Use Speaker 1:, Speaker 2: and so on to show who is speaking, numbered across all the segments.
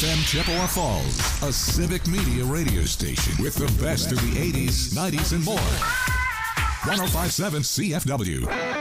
Speaker 1: FM Chippewa Falls, a civic media radio station with the best of the 80s, 90s, and more. 105.7 CFW.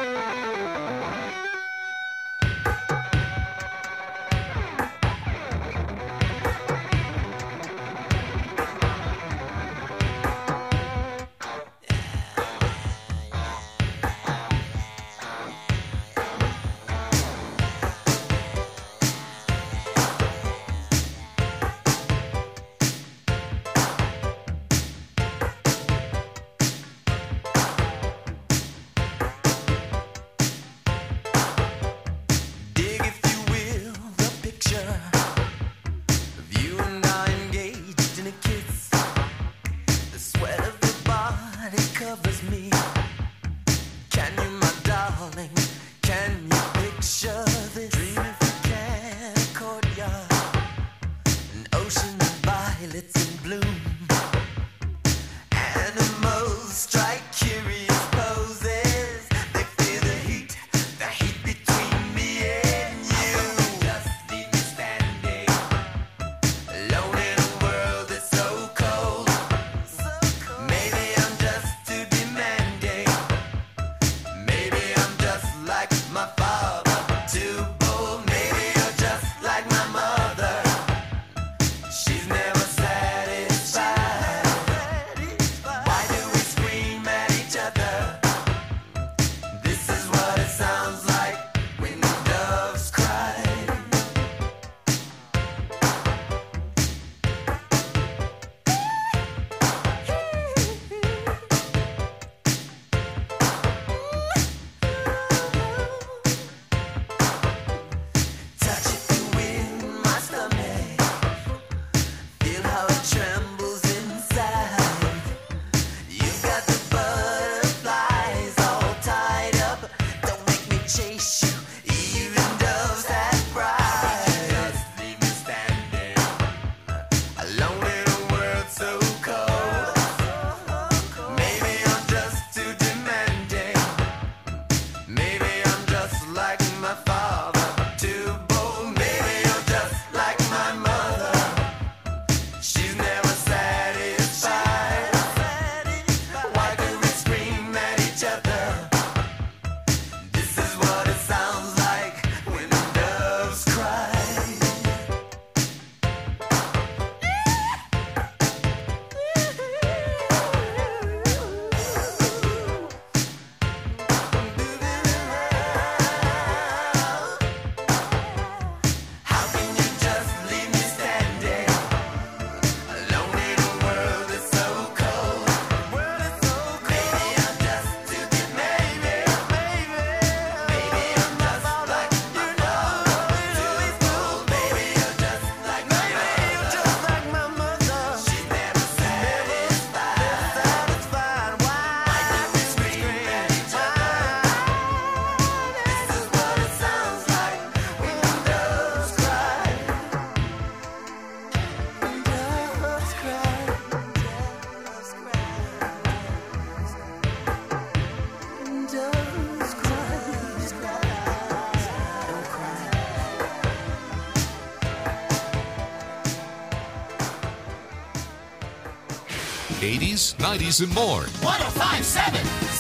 Speaker 1: '80s, '90s, and more.
Speaker 2: 105.7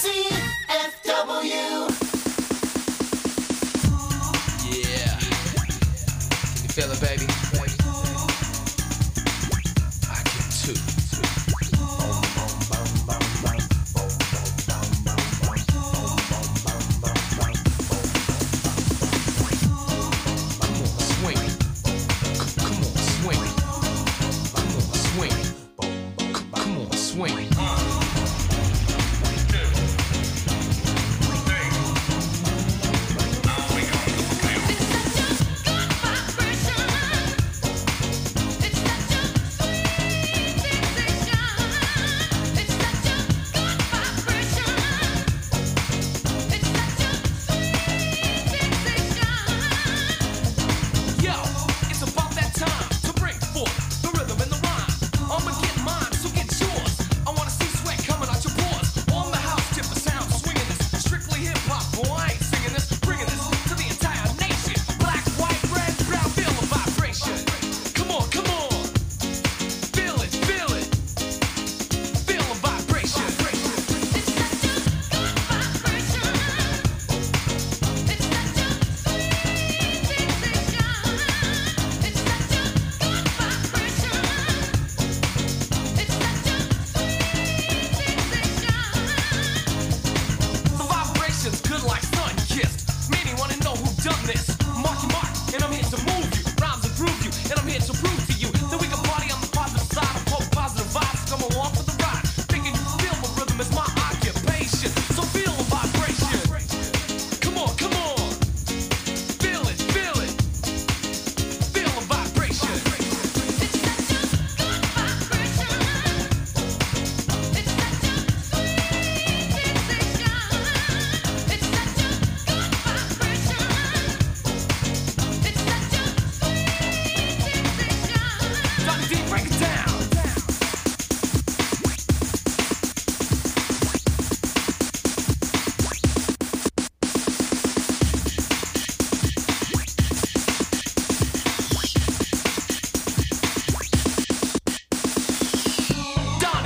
Speaker 2: CFW.
Speaker 3: Yeah. Can you feel it, baby? I can too.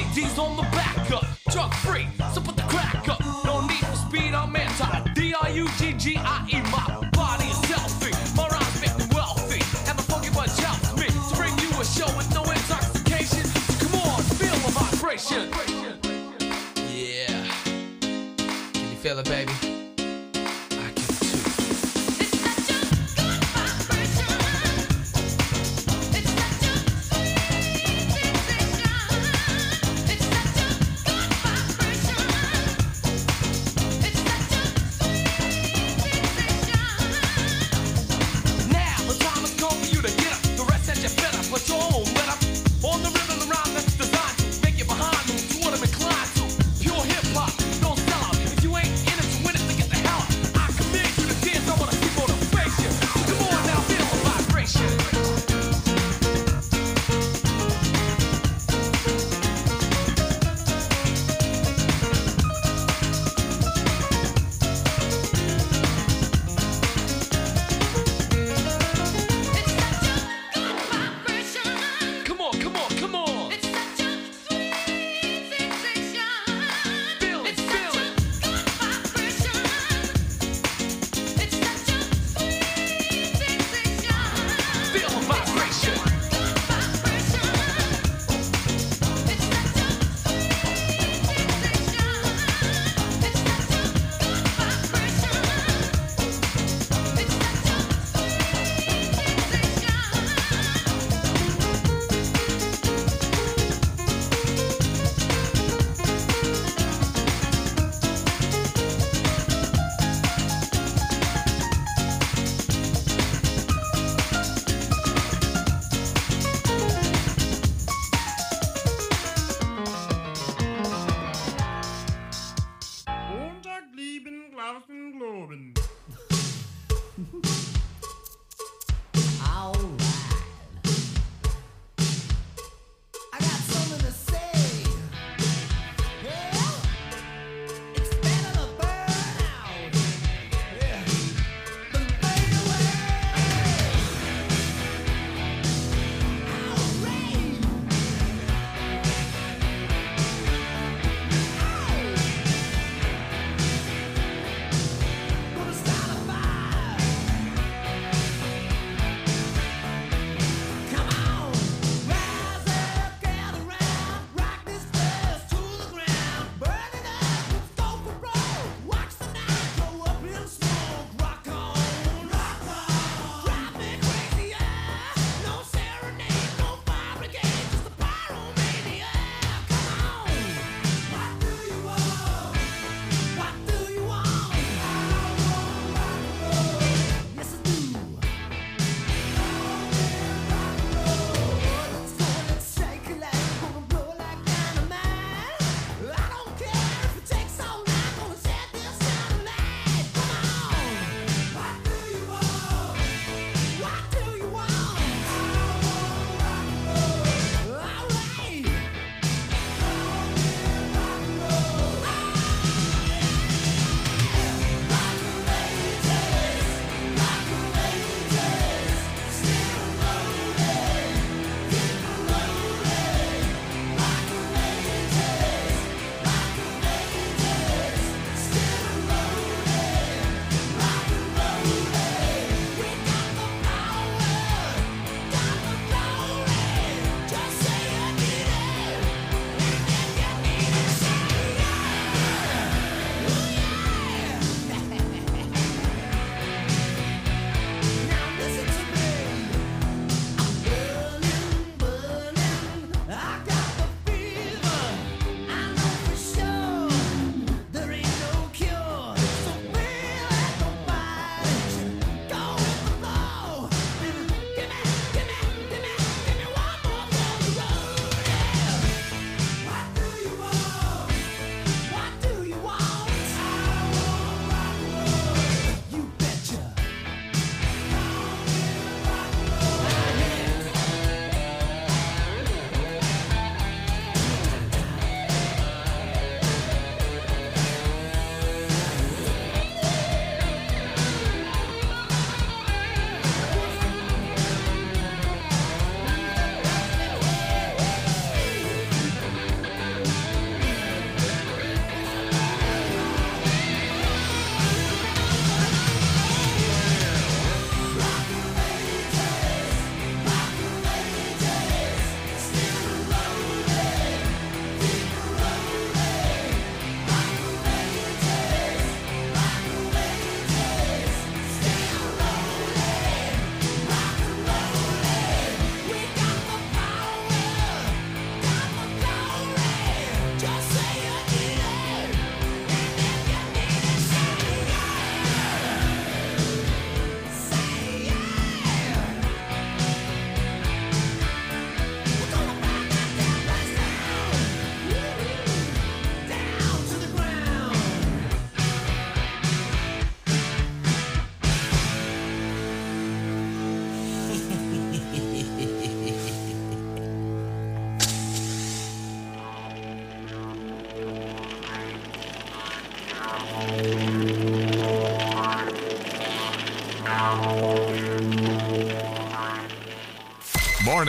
Speaker 3: DD's on the back up, drug free, so put the crack up. No need for speed, I'm anti. D-R-U-G-G-I-E, my body is selfie. My rhymes make me wealthy, and my funky bunch helps me to bring you a show with no intoxication. So come on, feel the vibration. Yeah, can you feel it, baby? I can too.
Speaker 4: It's such a good vibration. It's such a sweet sensation. It's such a good vibration. It's such a sweet sensation.
Speaker 3: Now the time has come for you to get up. The rest that you better put your own let up on the rhythm around that's designed to make you behind move to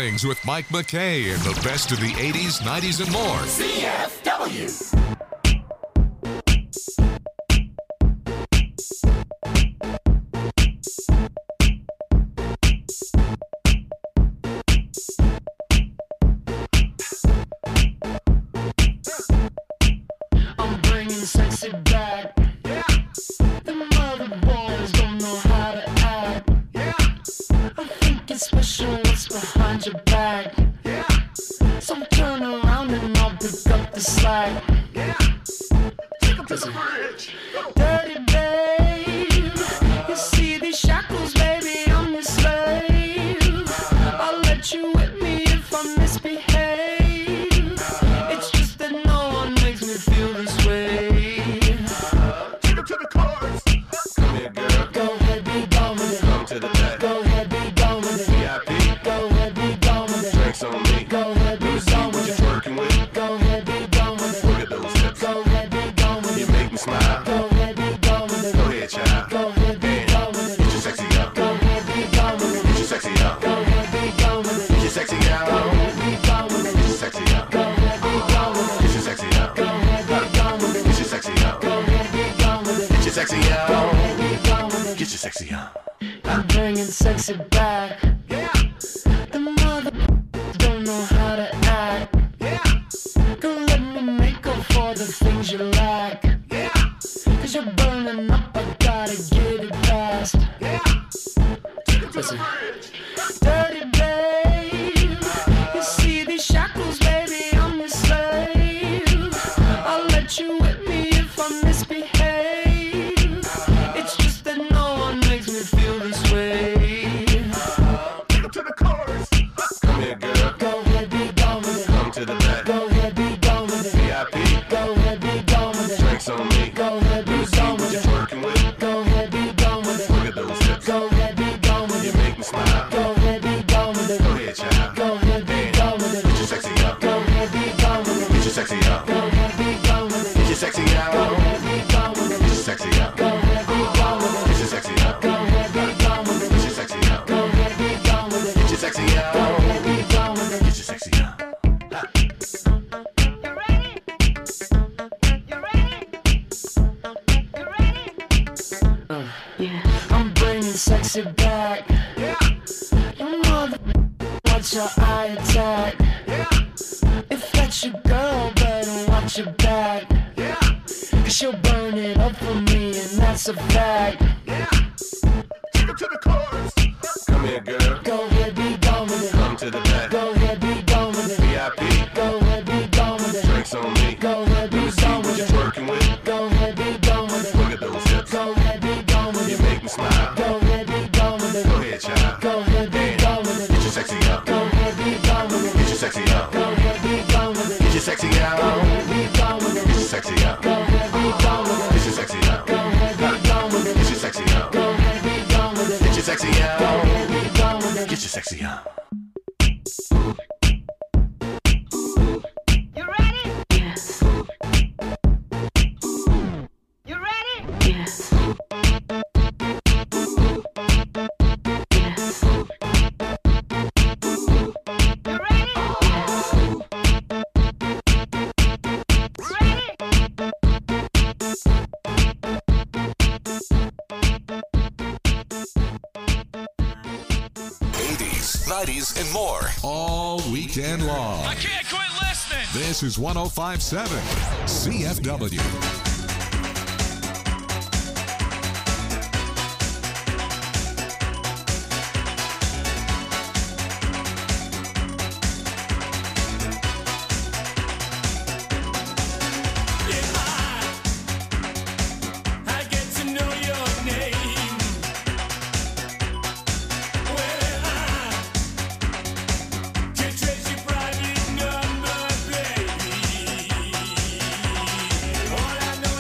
Speaker 1: Mornings with Mike McKay and the best of the 80s, 90s, and more.
Speaker 2: CFW.
Speaker 5: I'm bringing sexy back. Yeah. The mother boys don't know how to act. Yeah. I think it's special what's behind your back. Yeah. So turn around and I'll pick up the slack. Yeah. Take 'em to the bridge. Dirty babe. You see these shackles, baby, I'm your slave. I'll let you whip me if I misbehave. It's just that no one makes me feel this way.
Speaker 2: Take 'em to the chorus.
Speaker 6: Come here, girl.
Speaker 5: Go ahead, be gone with it.
Speaker 6: Come to the back.
Speaker 5: Go ahead, be gone with it.
Speaker 6: VIP.
Speaker 5: Go ahead, be gone with it.
Speaker 6: Drinks on me.
Speaker 5: Go ahead, be
Speaker 6: Let me see
Speaker 5: gone
Speaker 6: what
Speaker 5: with
Speaker 6: you're
Speaker 5: it.
Speaker 6: twerking with.
Speaker 5: Go ahead, be gone with
Speaker 6: Look
Speaker 5: it.
Speaker 6: at those hips.
Speaker 5: Go ahead, be gone with
Speaker 6: You
Speaker 5: it.
Speaker 6: make me smile.
Speaker 5: Go ahead, be gone with it.
Speaker 6: Go ahead, child.
Speaker 5: Go ahead, be gone with
Speaker 6: Get
Speaker 5: it.
Speaker 6: your sexy up.
Speaker 5: Go ahead, be gone with
Speaker 6: Get
Speaker 5: it.
Speaker 6: your sexy up.
Speaker 5: Go ahead, be gone with
Speaker 6: Get
Speaker 5: it.
Speaker 6: your sexy
Speaker 5: Go
Speaker 6: out.
Speaker 5: ahead, be gone with
Speaker 6: Get
Speaker 5: it.
Speaker 6: your sexy up.
Speaker 5: Go ahead, be gone with
Speaker 6: Get
Speaker 5: it.
Speaker 6: your sexy up.
Speaker 5: Go ahead, be gone with
Speaker 6: Get
Speaker 5: it.
Speaker 6: your sexy up.
Speaker 5: Go ahead, be gone with it.
Speaker 6: Get your sexy
Speaker 5: Go
Speaker 6: out.
Speaker 5: ahead, be gone with it.
Speaker 6: Get your sexy up.
Speaker 5: I'm bringing sexy back.
Speaker 2: Yeah.
Speaker 5: The mother don't know how to act.
Speaker 2: Yeah.
Speaker 5: Girl, let me make up for the things you lack.
Speaker 2: Yeah.
Speaker 5: Cause you're burning up, I gotta get it fast.
Speaker 2: Yeah. Take 'em to the
Speaker 5: Listen.
Speaker 2: bridge.
Speaker 5: Dirty babe, you see these shackles, baby, I'm your slave. I'll let you whip me if I misbehave. It's just that no one makes me feel this way.
Speaker 2: Take 'em to the chorus.
Speaker 6: Come here, girl.
Speaker 5: Go ahead, be gone with it.
Speaker 6: Come to the back.
Speaker 5: Go ahead, be gone with it.
Speaker 6: VIP.
Speaker 5: Go ahead, be gone with it.
Speaker 6: Drinks on me.
Speaker 5: Go ahead,
Speaker 6: Let
Speaker 5: be
Speaker 6: me see
Speaker 5: gone
Speaker 6: what
Speaker 5: with
Speaker 6: you're
Speaker 5: it.
Speaker 6: twerking with.
Speaker 5: Go ahead, be gone with
Speaker 6: Look
Speaker 5: it.
Speaker 6: at those hips.
Speaker 5: Go ahead, be gone with
Speaker 6: You
Speaker 5: it.
Speaker 6: make me smile.
Speaker 5: Go ahead, be gone with it.
Speaker 6: Go ahead, child.
Speaker 5: Go ahead, be gone with
Speaker 6: Get
Speaker 5: it.
Speaker 6: your sexy up.
Speaker 5: Go ahead, be gone with
Speaker 6: Get
Speaker 5: it.
Speaker 6: your sexy up.
Speaker 5: Go ahead, be gone with
Speaker 6: Get
Speaker 5: it.
Speaker 6: your sexy
Speaker 5: Go
Speaker 6: out.
Speaker 5: ahead, be gone with
Speaker 6: Get your
Speaker 5: it.
Speaker 6: sexy up.
Speaker 5: Go ahead, be gone with
Speaker 6: Get
Speaker 5: it.
Speaker 6: your sexy up.
Speaker 5: Go ahead, be gone with
Speaker 6: Get
Speaker 5: it.
Speaker 6: your sexy up.
Speaker 5: Go ahead, be gone with it.
Speaker 6: Get your sexy
Speaker 5: Go
Speaker 6: out.
Speaker 5: ahead, be gone with it.
Speaker 6: Get your sexy up.
Speaker 4: You ready? You ready? You ready?
Speaker 5: I'm bringing sexy back.
Speaker 2: Yeah.
Speaker 5: You mother, watch your eye attack.
Speaker 2: Yeah.
Speaker 5: If that's your girl, better watch your back.
Speaker 2: Yeah.
Speaker 5: Cause she'll burn it up for me, and that's a fact.
Speaker 2: Yeah. Take 'em to the chorus.
Speaker 6: Come here, girl.
Speaker 5: Go ahead, be gone with it.
Speaker 6: Come to the back.
Speaker 5: Go ahead, be gone with it.
Speaker 6: VIP.
Speaker 5: Go ahead, be gone with it.
Speaker 6: Drinks on me.
Speaker 5: Go ahead,
Speaker 6: Let me
Speaker 5: be
Speaker 6: see
Speaker 5: gone
Speaker 6: what
Speaker 5: with
Speaker 6: you're
Speaker 5: it.
Speaker 6: twerking with.
Speaker 5: Go ahead, be gone with
Speaker 6: Look
Speaker 5: it.
Speaker 6: at those hips.
Speaker 5: Go ahead, be gone with
Speaker 6: You
Speaker 5: it.
Speaker 6: make me smile.
Speaker 5: Go ahead, be gone with
Speaker 6: Go
Speaker 5: it.
Speaker 6: ahead, child.
Speaker 5: Go ahead, be gone with
Speaker 6: Get
Speaker 5: it.
Speaker 6: your sexy up.
Speaker 5: Go ahead, be gone with
Speaker 6: Get
Speaker 5: it.
Speaker 6: your sexy up.
Speaker 5: Go ahead, be gone with
Speaker 6: Get
Speaker 5: it.
Speaker 6: your sexy
Speaker 5: Go
Speaker 6: out.
Speaker 5: ahead, be gone with
Speaker 6: Get your
Speaker 5: it.
Speaker 6: sexy up.
Speaker 5: Go ahead, be gone with
Speaker 6: Get
Speaker 5: it.
Speaker 6: your sexy up.
Speaker 5: Go ahead, be gone with
Speaker 6: Get
Speaker 5: it.
Speaker 6: your sexy up.
Speaker 5: Go ahead, be gone with
Speaker 6: Get
Speaker 5: it.
Speaker 6: your sexy
Speaker 5: Go
Speaker 6: out.
Speaker 5: ahead, be gone with it.
Speaker 6: Get your sexy up.
Speaker 4: You ready?
Speaker 5: Yes,
Speaker 4: You ready?
Speaker 5: yes. Yes,
Speaker 4: You ready? Ready?
Speaker 1: 80s, 90s, and more. All weekend long.
Speaker 3: I can't quit listening.
Speaker 1: This is 1057 CFW.
Speaker 7: I get to know your name. Well, I can trace your private number, baby. All I know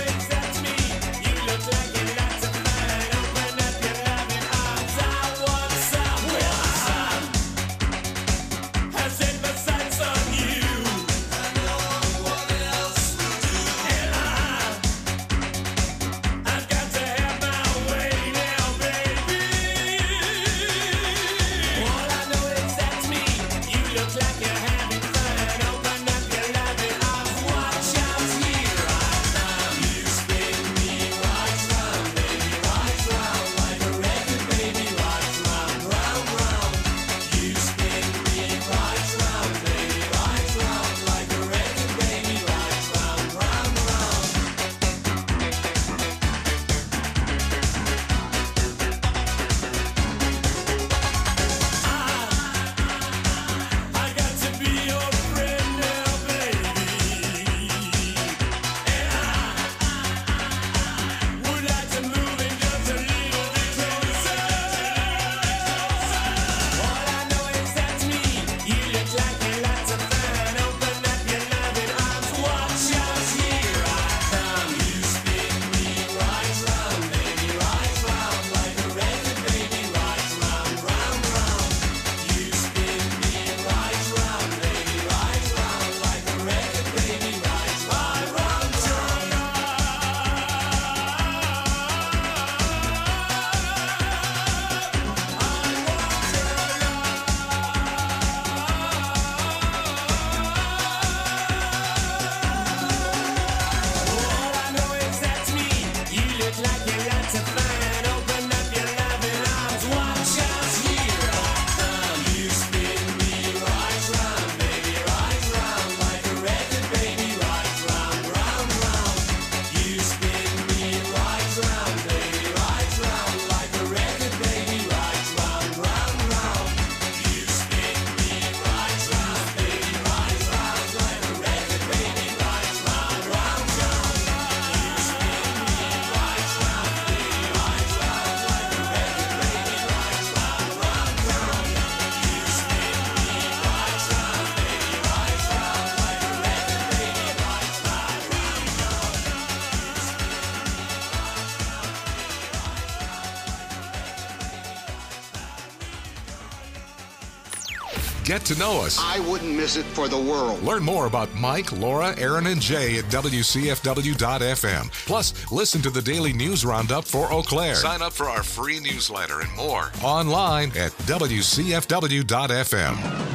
Speaker 1: Get to know us.
Speaker 8: I wouldn't miss it for the world.
Speaker 1: Learn more about Mike, Laura, Aaron, and Jay at WCFW.FM. Plus, listen to the daily news roundup for Eau Claire. Sign up for our free newsletter and more online at WCFW.FM.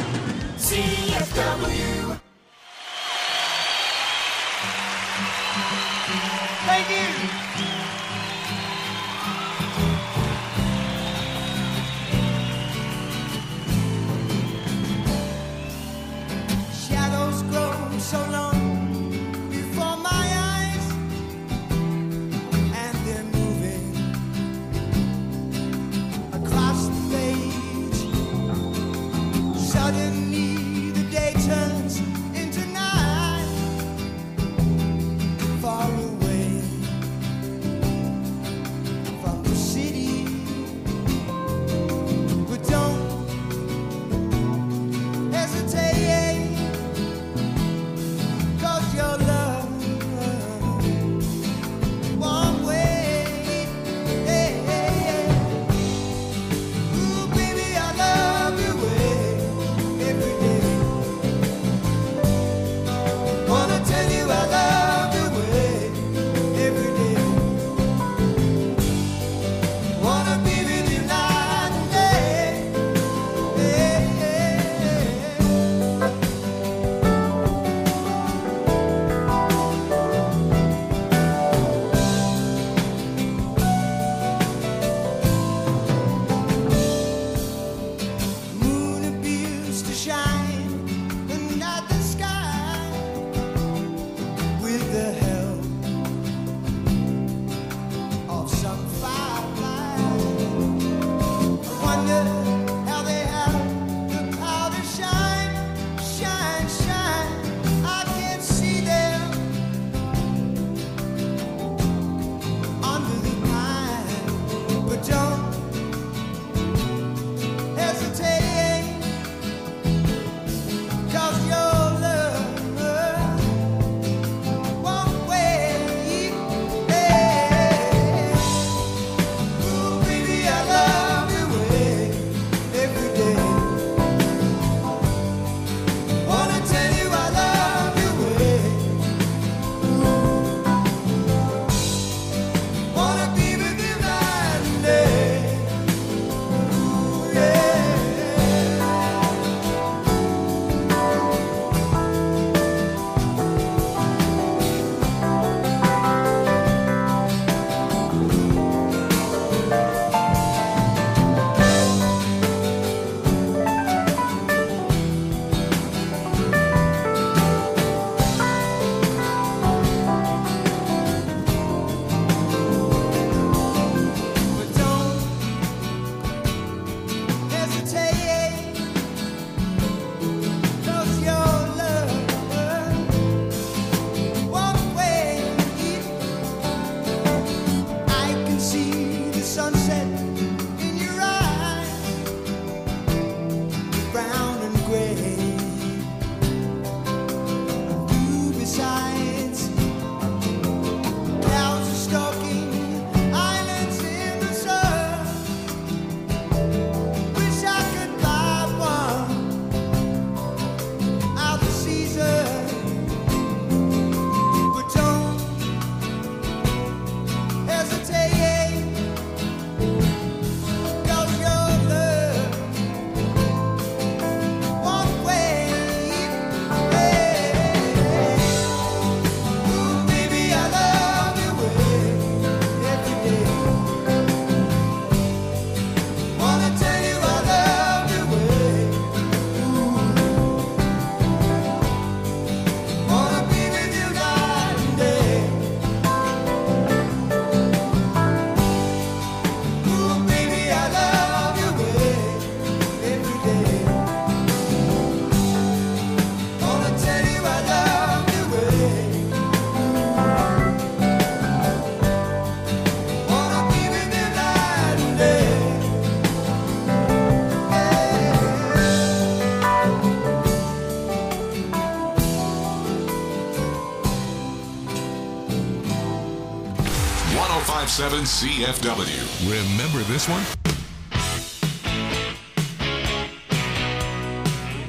Speaker 2: CFW.
Speaker 4: Thank you.
Speaker 9: Shadows grow so long before my eyes, and they're moving across the page. Suddenly the day turns into night, far away from the city. But don't hesitate, 'cause your love won't wait. Ooh, baby, I love you every day. Wanna tell you I love you every day. Wanna be with you night and day. Moon appears to shine under the sky with the help of some firefly. I wonder how they have the power to shine, shine, shine. I can't see them under the pine, but don't hesitate, 'cause your love won't wait. Ooh, baby, I love you every day. Wanna tell you I love you wanna be with you night and day. Ooh, yeah. But don't hesitate, 'cause your love won't wait. I can see the sunset in your eyes, brown and gray. You besides, clouds are stalking islands in the sun. Wish I could buy one out of season, but don't hesitate, 'cause your love won't wait. Ooh, baby, I love you every day. Wanna tell you I love you wanna be with you night and day. Ooh, baby, I love you every day. Wanna tell you I love you wanna be with you night and day.
Speaker 1: Yeah. 1057 CFW. Remember this one?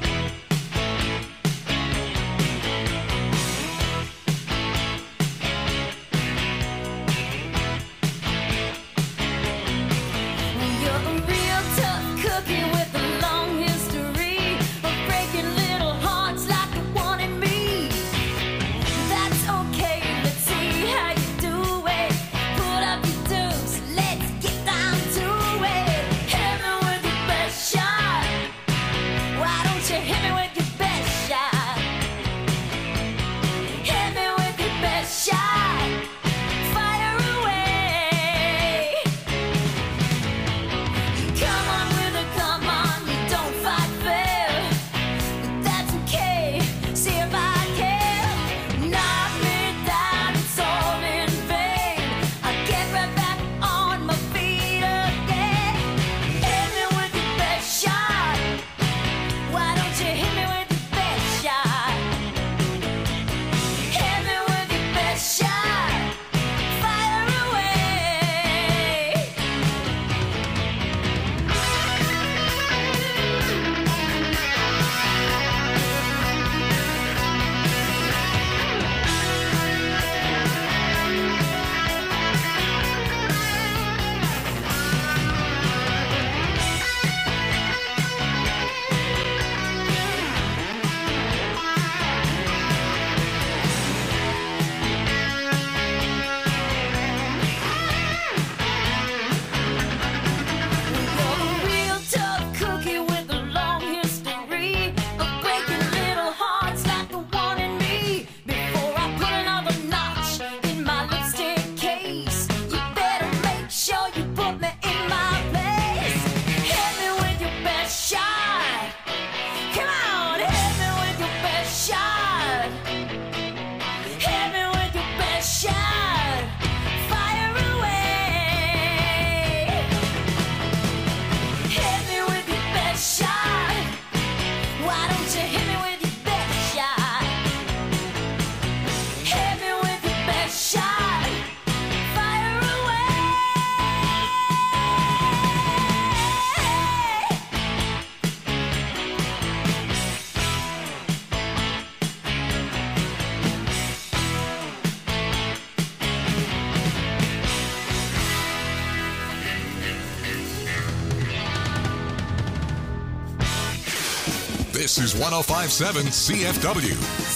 Speaker 1: This is 105.7 CFW.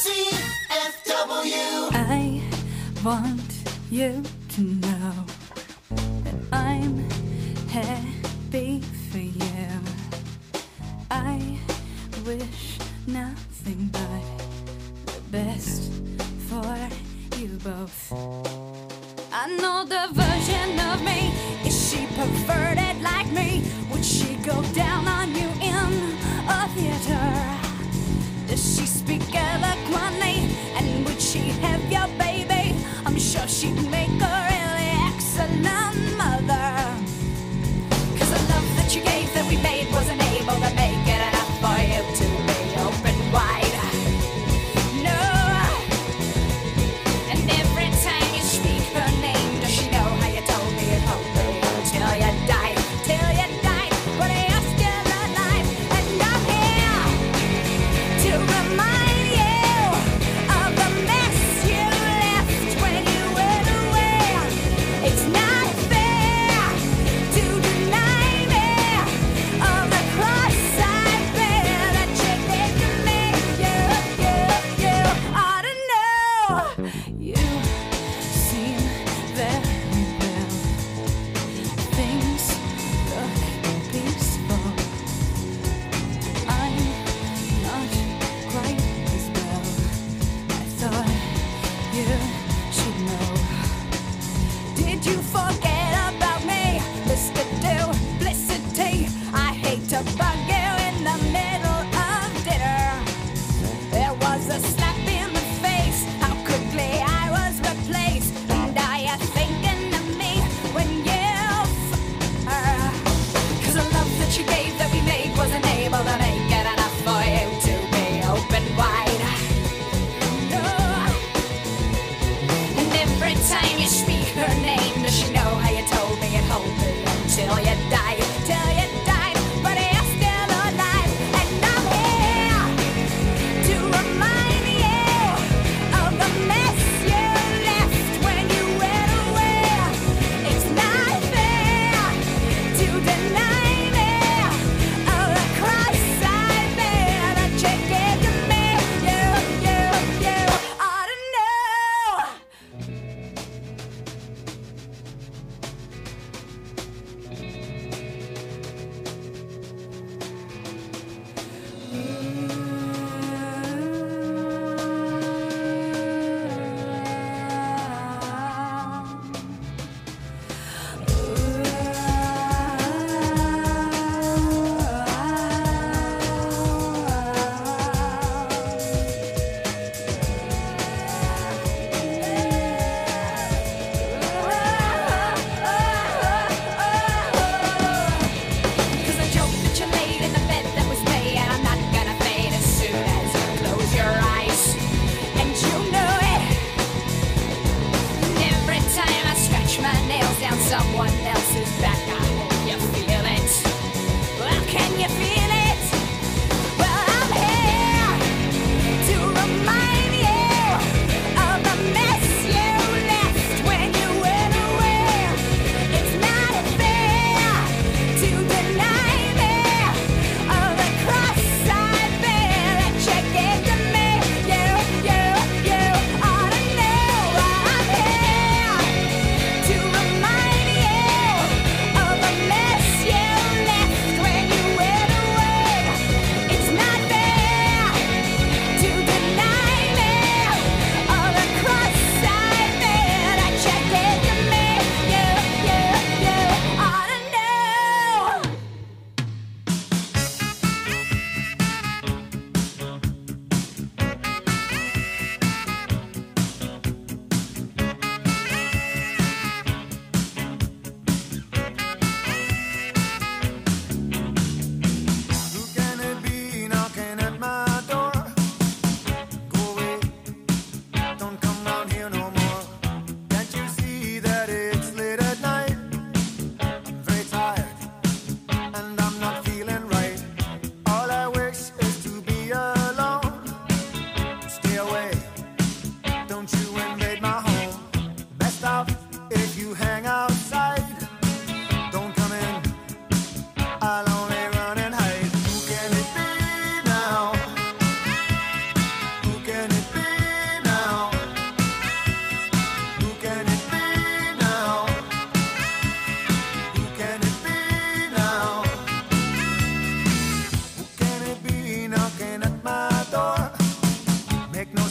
Speaker 5: CFW.
Speaker 10: I want you to know that I'm happy for you. I wish nothing but the best for you both. I know the version of me. Is she perverted like me? Would she go down on you in a theater? Does she speak eloquently? And would she have your baby? I'm sure she'd make a really excellent mother. 'Cause the love that you gave that we made wasn't able to make it enough for you to be open wide. No. And every time you speak her name, does she know how you told me it hoped me till you died? Till you died, but you're still alive. And I'm here to remind you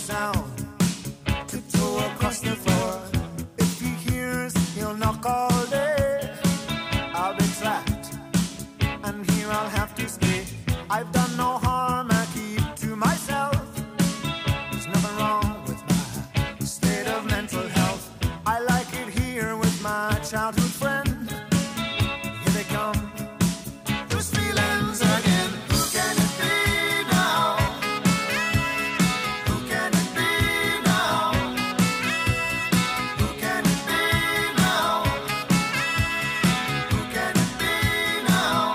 Speaker 9: sound, tiptoe across the floor. If he hears, he'll knock all day. I'll be trapped, and here I'll have to stay. I've done no harm, I keep to myself. There's nothing wrong with my state of mental health. I like it here with my childhood friend. Here they come, those feelings again. Who can it be now? Who can it be now? Who can it be now? Who can it be now?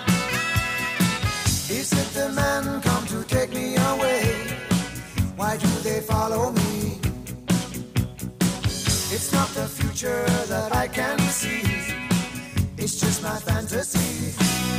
Speaker 9: Is it the men come to take me away? Why do they follow me? It's not the future that I can see. It's just my fantasy.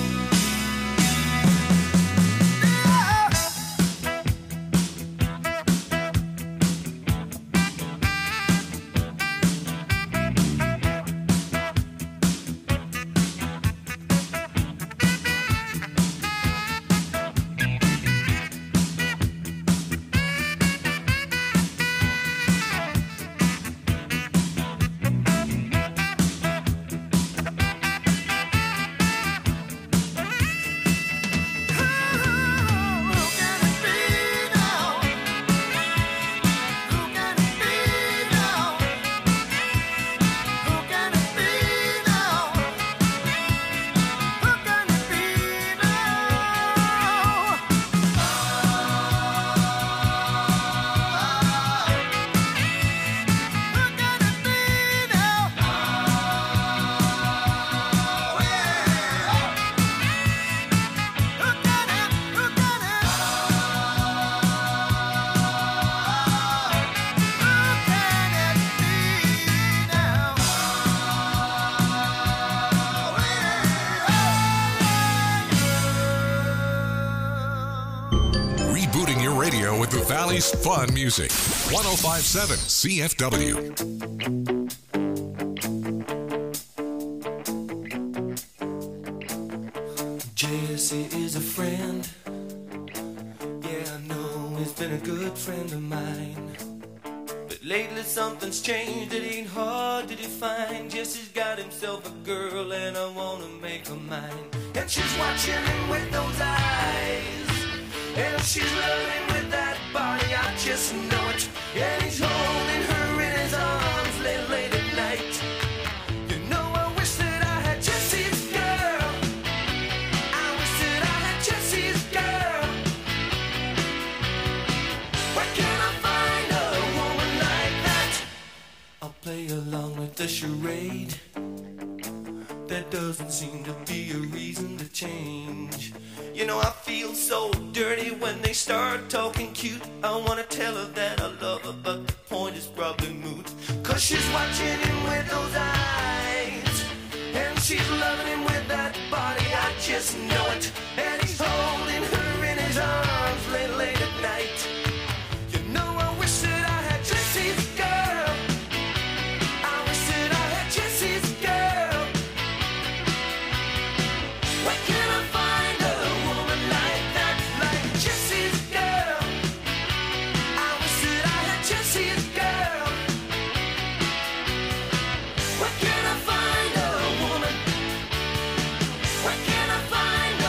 Speaker 1: Rebooting your radio with the Valley's fun music. 1057 CFW.
Speaker 11: Jesse is a friend. Yeah, I know he's been a good friend of mine. But lately something's changed, it ain't hard to define. Jesse's got himself a girl and I wanna make her mine. And she's watching him with those eyes, and she's loving with that body, I just know it. And he's holding her in his arms late at night. You know I wish that I had Jesse's girl. I wish that I had Jesse's girl. Where can I find a woman like that? I'll play along with the charade. There doesn't seem to be a reason to change. You know I feel so dirty when they start talking cute. I wanna tell her that I love her, but the point is probably moot. Cause she's watching him with those eyes, and she's loving him with that body, I just know it. And he's holding her in his arms late at night. You know I wish that I had Jesse's girl. I wish that I had Jesse's girl. Where can I find a woman like that, like Jesse's girl? I wish that I had Jesse's girl. Where can I find a woman? Where can I find a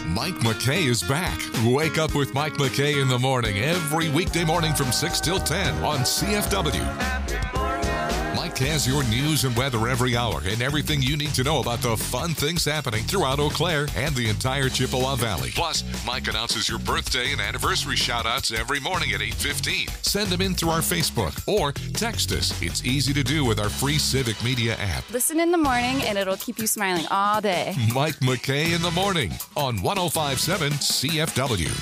Speaker 1: Mike McKay is back. Wake up with Mike McKay in the morning every weekday morning from 6 till 10 on CFW. Mike has your news and weather every hour and everything you need to know about the fun things happening throughout Eau Claire and the entire Chippewa Valley. Plus, Mike announces your birthday and anniversary shout-outs every morning at 8:15. Send them in through our Facebook or text us. It's easy to do with our free Civic Media app.
Speaker 12: Listen in the morning and it'll keep you smiling all day.
Speaker 1: Mike McKay in the morning on 105.7 CFW.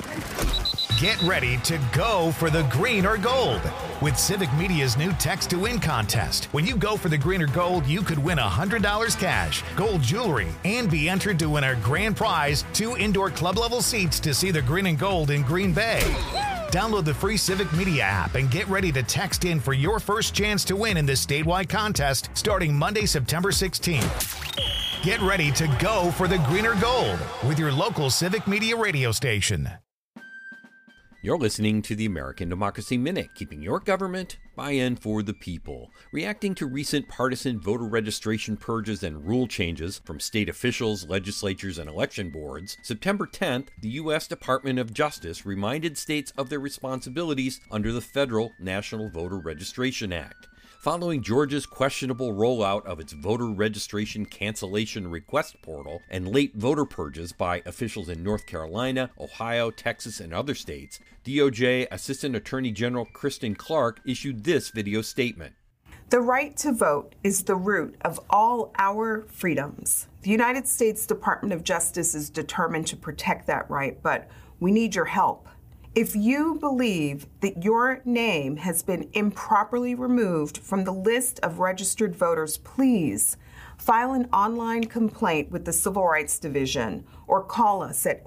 Speaker 13: Get ready to go for the green or gold with Civic Media's new Text to Win contest. When you go for the green or gold, you could win $100 cash, gold jewelry, and be entered to win our grand prize, 2 indoor club level seats to see the green and gold in Green Bay. Download the free Civic Media app and get ready to text in for your first chance to win in this statewide contest starting Monday, September 16th. Get ready to go for the green or gold with your local Civic Media radio station.
Speaker 14: You're listening to the American Democracy Minute, keeping your government by and for the people. Reacting to recent partisan voter registration purges and rule changes from state officials, legislatures, and election boards, September 10th, the U.S. Department of Justice reminded states of their responsibilities under the federal National Voter Registration Act. Following Georgia's questionable rollout of its voter registration cancellation request portal and late voter purges by officials in North Carolina, Ohio, Texas, and other states, DOJ Assistant Attorney General Kristen Clark issued this video statement.
Speaker 15: The right to vote is the root of all our freedoms. The United States Department of Justice is determined to protect that right, but we need your help. If you believe that your name has been improperly removed from the list of registered voters, please file an online complaint with the Civil Rights Division or call us at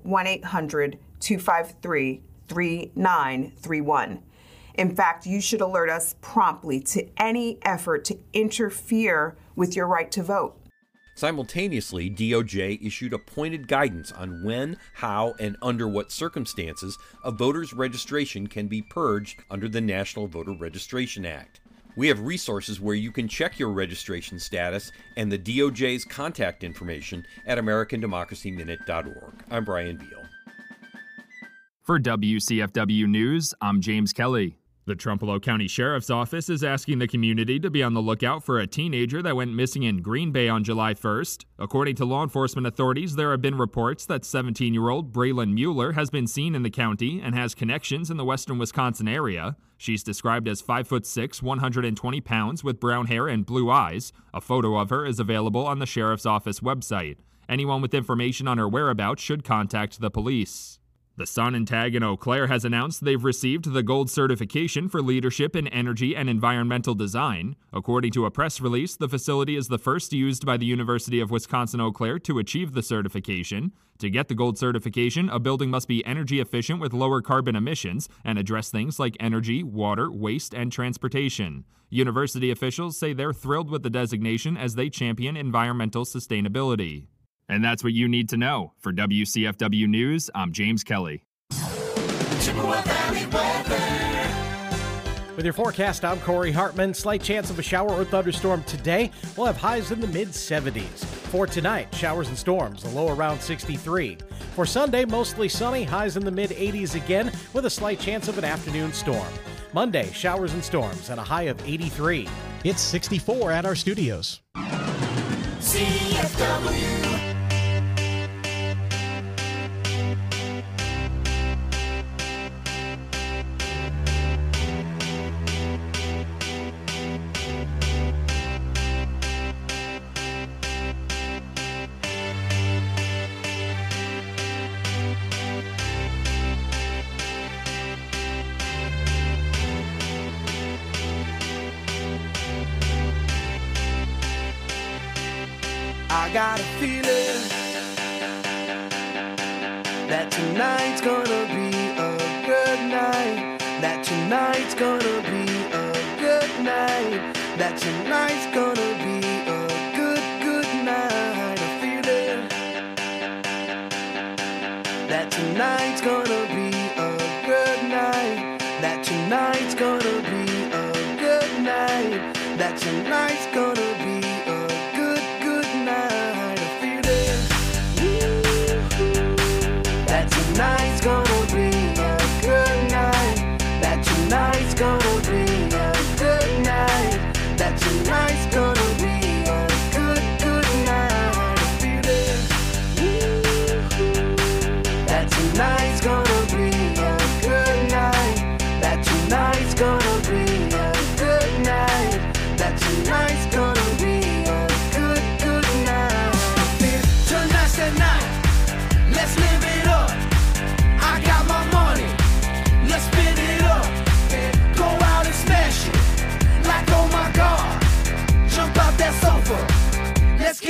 Speaker 15: 1-800-253-3931. In fact, you should alert us promptly to any effort to interfere with your right to vote.
Speaker 14: Simultaneously, DOJ issued a pointed guidance on when, how, and under what circumstances a voter's registration can be purged under the National Voter Registration Act. We have resources where you can check your registration status and the DOJ's contact information at AmericanDemocracyMinute.org. I'm Brian Beal.
Speaker 16: For WCFW News, I'm James Kelly. The Trumpealo County Sheriff's Office is asking the community to be on the lookout for a teenager that went missing in Green Bay on July 1st. According to law enforcement authorities, there have been reports that 17-year-old Braylon Mueller has been seen in the county and has connections in the western Wisconsin area. She's described as 5'6", 120 pounds with brown hair and blue eyes. A photo of her is available on the Sheriff's Office website. Anyone with information on her whereabouts should contact the police. The Sun and Tag in Eau Claire has announced they've received the Gold Certification for Leadership in Energy and Environmental Design. According to a press release, the facility is the first used by the University of Wisconsin-Eau Claire to achieve the certification. To get the Gold Certification, a building must be energy efficient with lower carbon emissions and address things like energy, water, waste, and transportation. University officials say they're thrilled with the designation as they champion environmental sustainability. And that's what you need to know. For WCFW News, I'm James Kelly.
Speaker 7: Chippewa Valley weather.
Speaker 17: With your forecast, I'm Corey Hartman. Slight chance of a shower or thunderstorm today. We'll have highs in the mid-70s. For tonight, showers and storms, a low around 63. For Sunday, mostly sunny, highs in the mid-80s again, with a slight chance of an afternoon storm. Monday, showers and storms, and a high of 83.
Speaker 18: It's 64 at our studios.
Speaker 7: CFW.
Speaker 11: I got a feeling that tonight's gonna be a good night. That tonight's gonna be a good night. That tonight's gonna be a good night. A feeling that tonight's gonna be a good night. That tonight's gonna be a good night. That tonight's gonna be a good night. A feeling. Ooh.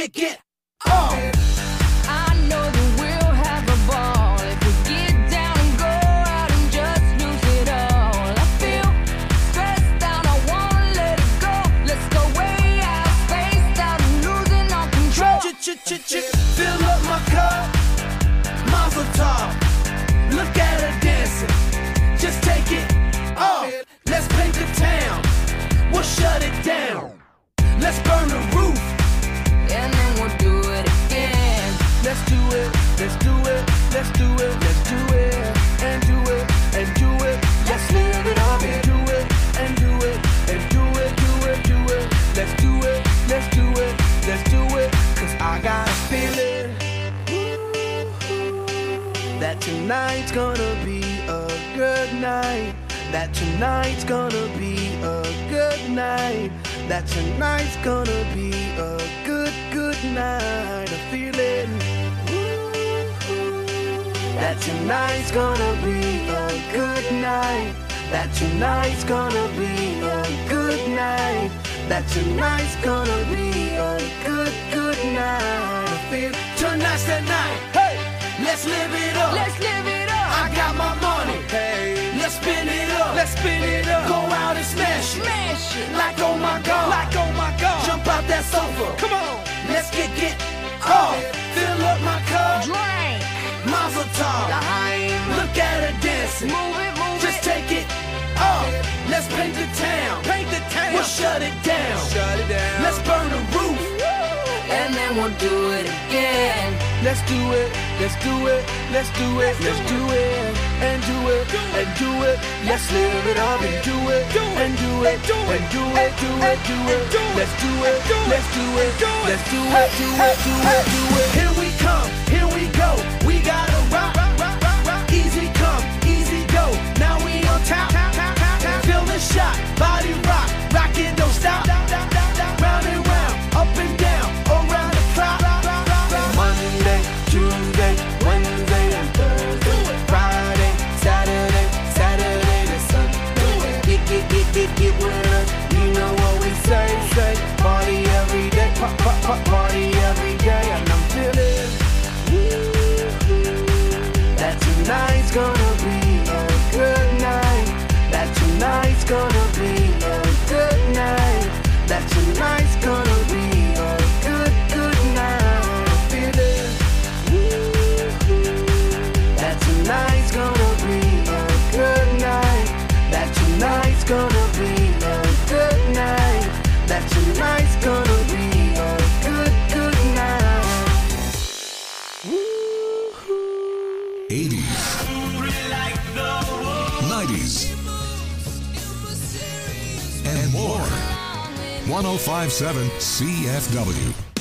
Speaker 11: get off.
Speaker 5: I know that we'll have a ball if we get down and go out and just lose it all. I feel stressed out, I wanna let it go. Let's go way out, spaced out, and losing all control.
Speaker 11: Fill up my cup, Mazel tov. Look at her dancing, just take it off. Let's paint the town, we'll shut it down. Let's burn the roof,
Speaker 5: and then we'll do it again.
Speaker 11: Let's do it, let's do it, let's do it, let's do it, and do it, and do it. Let's live it up and do it, and do it, and do it, do it, do it. Let's do it, let's do it, let's do it. Cause I got a feeling that tonight's gonna be a good night. That tonight's gonna be a good night. That tonight's gonna be a good, good night. A feeling that tonight's gonna be a good night. That tonight's gonna be a good night. That tonight's gonna be a good, good night. I feel tonight's the night. Hey, let's live it up.
Speaker 5: Let's live it up.
Speaker 11: I got my money. Hey, let's spin it up. Let's spin it up. Go out and smash it.
Speaker 5: Smash it.
Speaker 11: Like oh my god.
Speaker 5: Like oh my god.
Speaker 11: Jump out that sofa. Come on. Let's get off. Fill up my cup.
Speaker 5: Drink.
Speaker 11: Mazel tov. Look at her dancing.
Speaker 5: Move it, move
Speaker 11: Just
Speaker 5: it.
Speaker 11: take it off. Let's paint the town. Paint the town. We'll shut it down. Shut it down. Let's burn the roof.
Speaker 5: And then we'll do it again.
Speaker 11: Let's do it, let's do it, let's do it, let's do it, and do it, and do it. Let's live it up and do it, and do it, and do it, do it, do it. Let's do it, let's do it, let's do it, do it, do it, do it. Here we come, here we go. We gotta rock, rock, rock, rock. Easy come, easy go. Now we on top, feel the shot, body rock, rockin', don't stop. Round and round, up and down, around the clock. Monday, Tuesday, Wednesday, and Thursday. Friday, Saturday, Saturday to Sunday. Get with us. You know what we say. Party every day, party every day, and I'm feeling that tonight's gonna be a good night. That tonight's gonna be a good night. That tonight's gonna be a good, good night. I'm feeling that tonight's gonna be a good night. That tonight's gonna be a good night. That tonight's gonna be a good, good night.
Speaker 1: 80s, 90s, and more. 105.7 CFW.